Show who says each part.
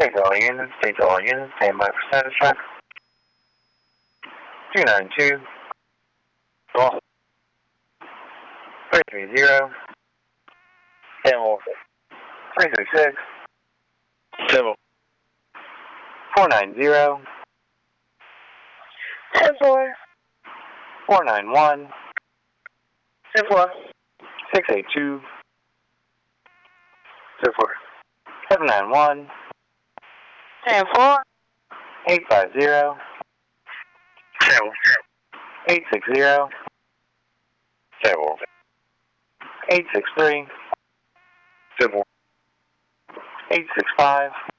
Speaker 1: Take all units, stand by for status check. 292.
Speaker 2: Go.
Speaker 1: 330.
Speaker 2: Demo.
Speaker 1: 336.
Speaker 2: Demo.
Speaker 1: 490.
Speaker 3: 10-4.
Speaker 1: 491.
Speaker 3: 10-4.
Speaker 1: 682.
Speaker 2: 10-4.
Speaker 1: 791.
Speaker 3: 10-4.
Speaker 1: 850.
Speaker 2: 10-4.
Speaker 1: 860.
Speaker 2: 10-4.
Speaker 1: 863.
Speaker 2: 10-4.
Speaker 1: 865.